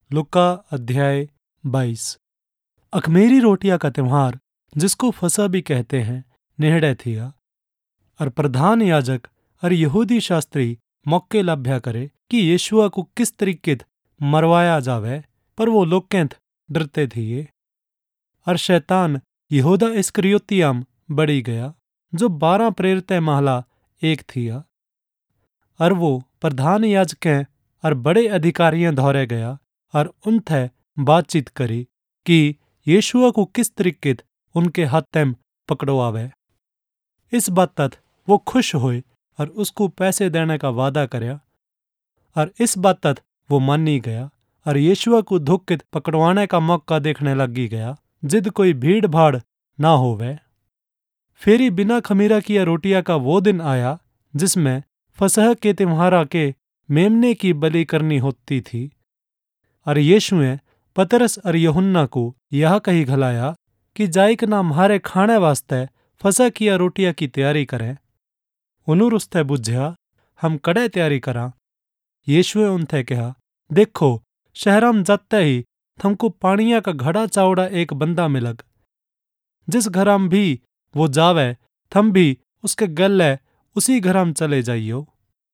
लुका अध्याय 22। अखमीरी रोटियां का त्योहार, जिसको फसह भी कहते हैं, नेड़े थिया। और प्रधान याजक और यहूदी शास्त्री मौके लभ्या करे कि यीशुआ को किस तरीके मरवाया जावे, पर वो लोकें डरते थिये। और शैतान यहूदा इस्करियोतियाम बढ़ी गया, जो 12 प्रेरितें महला एक थिया। और वो प्रधान याजकें और बड़े अधिकारियों धौरे गया और उनथे बातचीत करी कि यीशुआ को किस तरीके उनके हाथें पकड़वावे। इस बात तक वो खुश हुए और उसको पैसे देने का वादा करया। और इस बात तक वो मानी गया और यीशुआ को धोखे पकड़वाने का मौका देखने लगी गया, जिद कोई भीड़ भाड़ ना होवे। फेरी बिना खमीरा किया रोटियां का वो दिन आया, जिसमें फसह के त्योहार के मेमने की बलि करनी होती थी। और यीशुए पतरस और यूहन्ना को यह कही घलाया कि जाइक ना म्हारे खाने वास्ते फसह किया रोटियां की तैयारी करें। उन्होंने उससे बुझ्या, हम कड़े तैयारी करा। यीशुए उनसे कहा, देखो, शहर में जाते ही थमको पानिया का घड़ा चावड़ा एक बंदा मिलग। जिस घर में भी वो जावे, थम भी उसके गले उसी घर में चले जाइयो।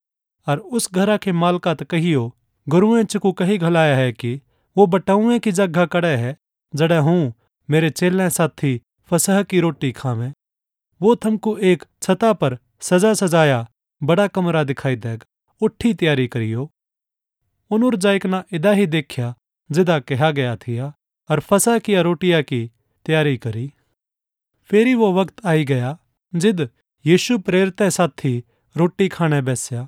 और उस घरा के मालका तो कहियो, गुरुएं चको कही घलाया है कि वो बटौए की जगह कड़े है, जड़े हूँ मेरे चेले साथी फसह की रोटी खावें। वो थमको एक छता पर सजा सजाया बड़ा कमरा दिखाई देगा, उठी तैयारी करियो। उनुर जाइक ना इदा ही देखा जिदा कहा गया थिया, और फसह की रोटिया की तैयारी करी। फेरी वो वक्त आई गया जिद यीशु प्रेरित साथी रोटी खाने बैस्या।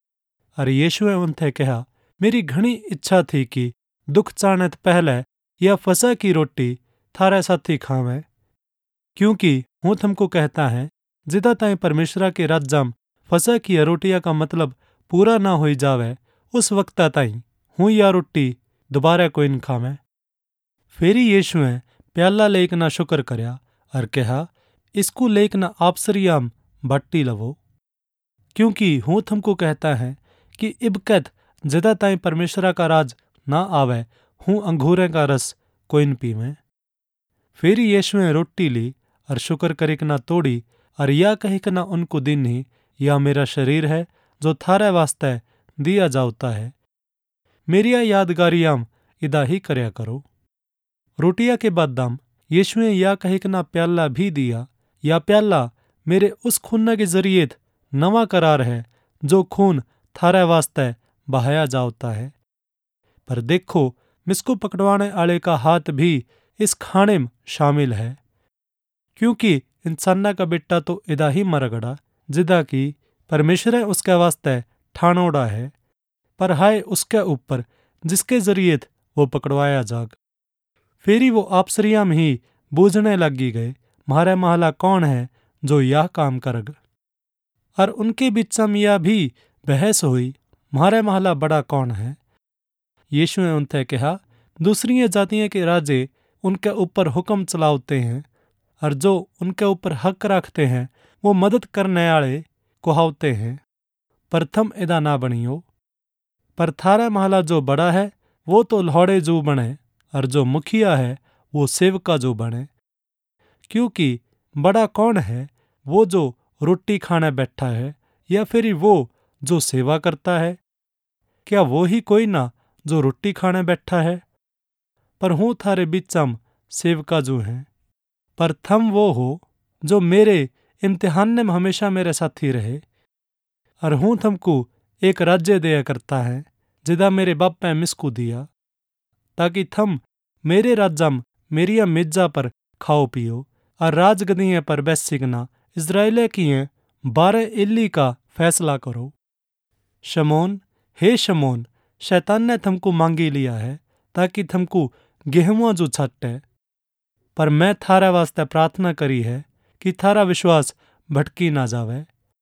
और यीशुए उनसे कहा, मेरी घनी इच्छा थी कि दुख चाहने पहले यह फसह की रोटी थारे साथी खावें, क्योंकि हूँ थमको कहता है, जिदा ताई परमेश्वरा के राज्यम फसह की रोटिया का मतलब पूरा ना हो जावे, उस वक्त ताई हूँ या रोटी दोबारा कोई न खावें। फेरी यीशुए प्याला लेकना शुक्र करया और कहा, इसको लेकना आपसरियाम बाटी लवो, क्योंकि हूँ थमको कहता है कि इबकत जिदा ताई परमेश्वरा का राज ना आवे, हूँ अंगूरें का रस कोई न पीवें। फिर यीशुए रोटी ली और शुक्र करिक ना तोड़ी और या कहिक ना उनको दीनी, यह मेरा शरीर है जो थारे वास्ते दिया जाता है। मेरिया यादगारियाम इदा ही करया करो। रोटिया के बाद दम यीशुए या कहिक ना प्याला भी दिया, या प्याला मेरे उस खून के जरिए नवा करार है, जो खून थारे वास्ते बहाया जाता है। पर देखो, मिसको पकड़वाने आले का हाथ भी इस खाने में शामिल है, क्योंकि इंसाना का बेटा तो इदा ही मरगड़ा, जिदा की परमेश्वर उसके वास्ते ठाणोड़ा है। पर हाय उसके ऊपर जिसके जरिए वो पकड़वाया जाग। फेरी वो आपसरिया में ही बूझने लगी गए, म्हारे महला कौन है जो यह काम करग। और उनके बीच में यह भी बहस हुई, म्हारे महला बड़ा कौन है। यीशुए उनसे कहा, दूसरी जातियों के राजे उनके ऊपर हुक्म चलाते हैं, और जो उनके ऊपर हक रखते हैं वो मदद करने वाले कुहावते हैं। पर थम इदा ना बनियो। पर थारा महला जो बड़ा है वो तो लौड़े जो बने, और जो मुखिया है वो सेवका जो बने। क्योंकि बड़ा कौन है, वो जो रोटी खाने बैठा है, या फिर वो जो सेवा करता है? क्या वो ही कोई ना जो रोटी खाने बैठा है? पर हूँ थारे बीचम सेवका जो हैं। पर थम वो हो जो मेरे इम्तिहान में हमेशा मेरे साथी रहे। और हूँ थमको एक राज्य दिया करता है, जिदा मेरे बाप ने मिसको दिया, ताकि थम मेरे राज्यम मेरिया मिर्जा पर खाओ पियो, और राजगदियों पर बैसिगना इज़राइल की 12 इल्ली का फैसला करो। शमोन, हे शमोन, शैतान ने थमको मांगी लिया है, ताकि थमको गेहूं जो छटे। पर मैं थारा वास्ते प्रार्थना करी है कि थारा विश्वास भटकी ना जावे।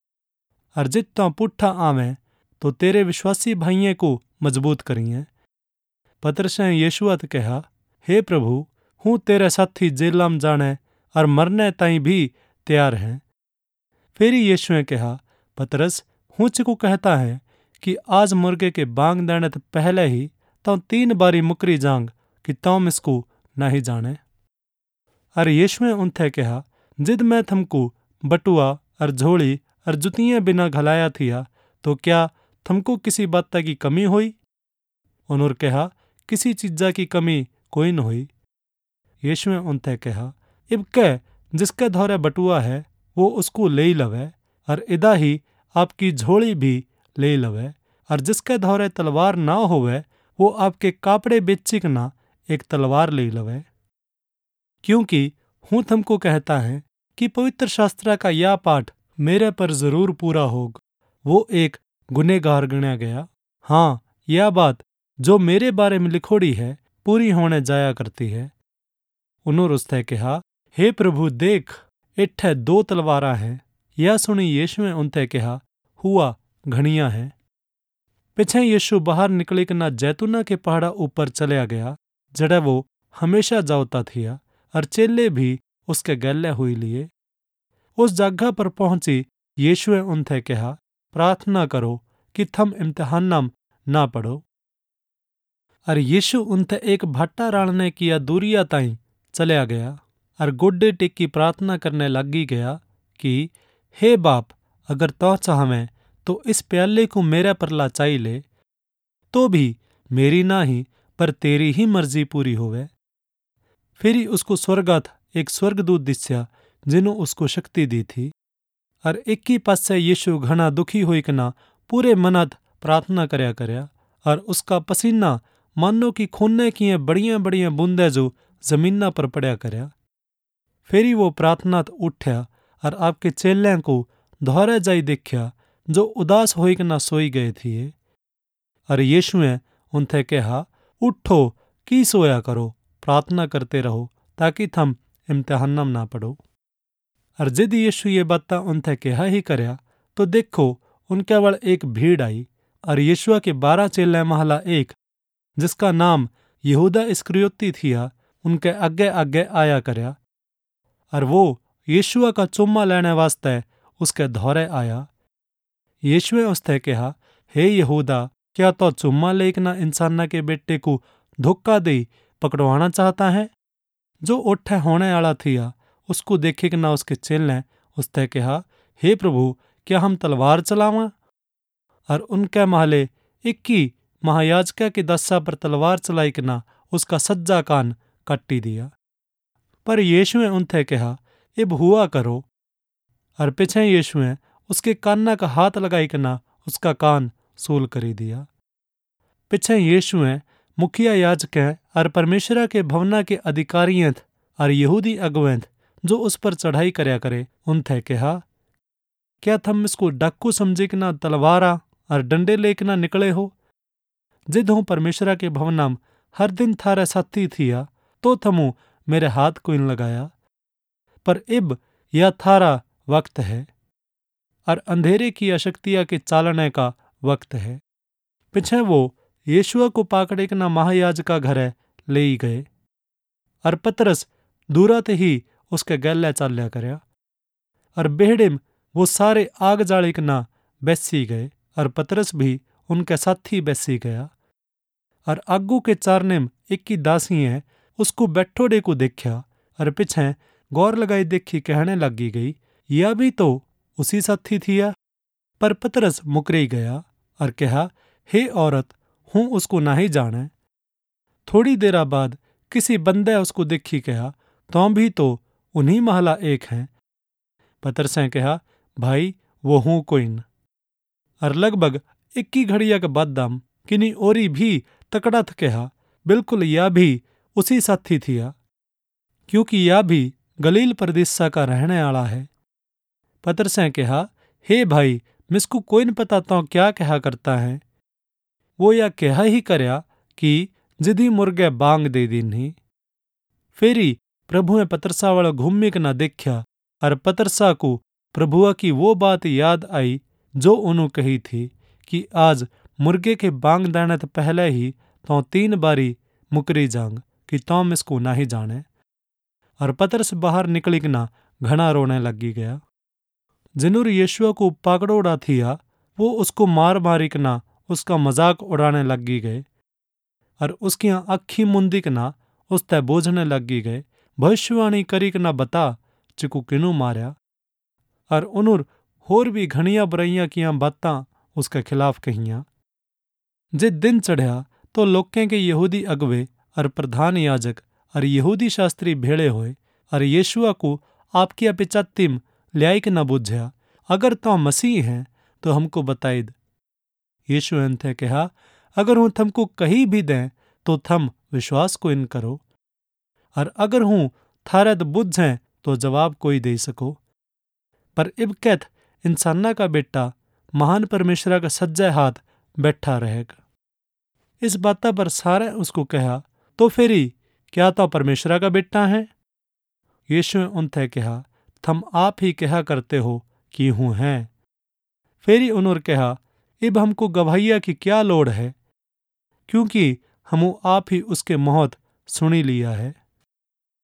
और जितना पुट्ठा आवे तो तेरे विश्वासी भाइयों को मजबूत करिए। पतरस ने यीशुआ से कहा, हे प्रभु, हूँ तेरे साथी जेल में जाने और मरने ताई भी तैयार हैं। फिर यीशु ने कहा, पतरस, हूँ चिको कहता है कि आज मुर्गे के बांग देने तो पहले ही तो 3 बारी मुकरी जांग कि तुम इसको नहीं जाने। और यीशुए उनसे कहा, जिद मैं थमको बटुआ और झोली और जुतियाँ बिना घलाया थिया, तो क्या थमको किसी बात की कमी हुई? उन्होंने कहा, किसी चीज़ा की कमी कोई न हुई। यीशुए उनसे कहा, इब कह जिसके धोरे बटुआ है वो उसको ले लवे, और इदा ही आपकी झोली भी ले लवे, और जिसके धोरे तलवार ना होवे वो आपके कापड़े बेचिक ना एक तलवार ले लवे। क्योंकि हूँ थमको कहता है कि पवित्र शास्त्र का यह पाठ मेरे पर जरूर पूरा होगा। वो एक गुनेगार गिना गया। हाँ, यह बात जो मेरे बारे में लिखोड़ी है पूरी होने जाया करती है। उन्होंने उससे कहा, हे प्रभु देख, इत्थे 2 तलवारा हैं। यह सुनी यीशुए उनसे कहा, हुआ घणिया है। पिछे यीशु बाहर निकली कि ना जैतूना के पहाड़ा ऊपर चलिया गया, जड़े वो हमेशा जाता थिया, और चेले भी उसके गले हुई लिए। उस जगह पर पहुंची यीशुए उनसे कहा, प्रार्थना करो कि थम इम्तिहान ना पड़ो। और यीशु उनसे एक भट्टा राणने किया दूरिया ताई चलिया गया, और गोड्डे टेकी प्रार्थना करने लगी गया कि हे बाप, अगर तो चाहवें तो इस प्याले को मेरे पर लाचाई ले, तो भी मेरी ना ही पर तेरी ही मर्जी पूरी होवे। फिर ही उसको स्वर्गात एक स्वर्गदूत दिस्या, जिन्हों उसको शक्ति दी थी। और एक ही पास से यीशु घना दुखी हुई कना पूरे मनत प्रार्थना करया, और उसका पसीना मानो की खूने की बड़िया बड़िया बूंदे जो जमीना पर पड़या करया। फिर ही वो प्रार्थनात उठ्या और आपके चेलें को दोहरे जाई देखा, जो उदास होई कना सोई गए थे। और यीशुए उनसे कहा, उठो की सोया करो, प्रार्थना करते रहो ताकि थम इम्तिहान ना पड़ो। और जिद यीशु ये बात उनसे कहा ही करया, तो देखो उनके वल एक भीड़ आई, और यीशुआ के 12 चेले महला एक, जिसका नाम यहूदा इस्करियोती थिया, उनके आगे आगे आया करया। और वो यीशुआ का चुम्मा लेने वास्ते उसके धौरे आया। यीशुए उससे कहा, हे यहूदा, क्या तो चुम्मा लेकना इंसाना के बेटे को धोखा दे पकड़वाना चाहता है? जो उठे होने आला थिया उसको देखे कि ना उसके चेले उससे कहा, हे प्रभु, क्या हम तलवार चलावा? और उनके महले 21 महायाजका के दस्सा पर तलवार चलाई कि ना उसका सज्जा कान कट्टी दिया। पर यीशुए उनसे कहा, इब हुआ करो। और पिछे यीशुए उसके काना का हाथ लगाई कि ना उसका कान सूल करी दिया। पिछे यीशुए मुखिया याजकें और परमेश्वर के भवना के अधिकारियंत और यहूदी अगुवेंत जो उस पर चढ़ाई करया करे, उनसे कहा, क्या थम इसको डाकू समझे कि ना तलवारा और डंडे लेके ना निकले हो? जिद हूँ परमेश्वर के भवनाम हर दिन थारे साथी थिया, तो थमू मेरे हाथ को इन लगाया। पर इब यह थारा वक्त है, और अंधेरे की अशक्तिया के चालने का वक्त है। पिछे वो यीशुआ को पाकड़े के ना महायाजका घरे ले ही गए, और पतरस दूरात ही उसके गले चाल्या करया। और बेहड़े में वो सारे आग जाले के ना बैसी गए, और पतरस भी उनके साथी बैसी गया। और आगू के चारने में एक की दासी है उसको बैठोड़े को देखा, और पिछे गौर लगाई देखी कहने लगी गई, यह भी तो उसी साथी थिया। पर पतरस मुकरी गया और कहा, हे औरत, हूँ उसको नहीं जाने। थोड़ी देर बाद किसी बंदे उसको देखी कहा, तुम भी तो उन्हीं महला एक हैं। पतरसें कहा, भाई वो हूँ कोई न। और लगभग 21 घड़िया के बाद दम किन्हीं ओरी भी तकड़ात कहा, बिल्कुल यह भी उसी साथी थिया, क्योंकि यह भी गलील प्रदेश का रहने वाला है। पतरसें कहा, हे भाई, मिसको कोई न पता तो क्या कहा करता है। वो यह कहा ही करया कि जिदी मुर्गे बांग दे दी नहीं। फेरी प्रभुए पतरसा वाला घूमी के ना देखा, और पतरसा को प्रभुआ की वो बात याद आई जो उन्होंने कही थी कि आज मुर्गे के बांग देने तो पहले ही तो 3 बारी मुकरी जांग कि तुम इसको नहीं जाने। और पतरस बाहर निकली के ना घना रोने लगी गया। जिन्होंने यीशुआ को पकड़ोड़ा थिया वो उसको मार मारी के ना उसका मजाक उड़ाने लगी गए। और उसकी अखी मुंदिक ना उस तय बोझने लगी गए, भविष्यवाणी करीक ना बता चिकू किनू मारया। और उनुर होर भी घणिया बुराइयां किया बातां उसके खिलाफ कहियां। जे दिन चढ़िया तो लोकें के यहूदी अगुवे और प्रधान याजक और यहूदी शास्त्री भेड़े होए और यीशुआ को आपकी पिचत्तिम ल्यायक न बुझया, अगर तो मसीह हैं तो हमको बताइद। यीशु थे कहा, अगर हूँ थमको कही भी दें तो थम विश्वास को इन करो, और अगर हूँ थारद बुझें तो जवाब कोई दे सको। पर इब कहत इंसाना का बेटा महान परमेश्वरा का सज्जा हाथ बैठा रहेगा। इस बात पर सारे उसको कहा, तो फिर क्या तो परमेश्वरा का बेटा है? यीशु उनसे कहा, थम आप ही कहा करते हो कि हूँ हैं। फिर उन्होंने कहा, इब हमको गवाहिया की क्या लोड़ है, क्योंकि हम आप ही उसके मौत सुनी लिया है।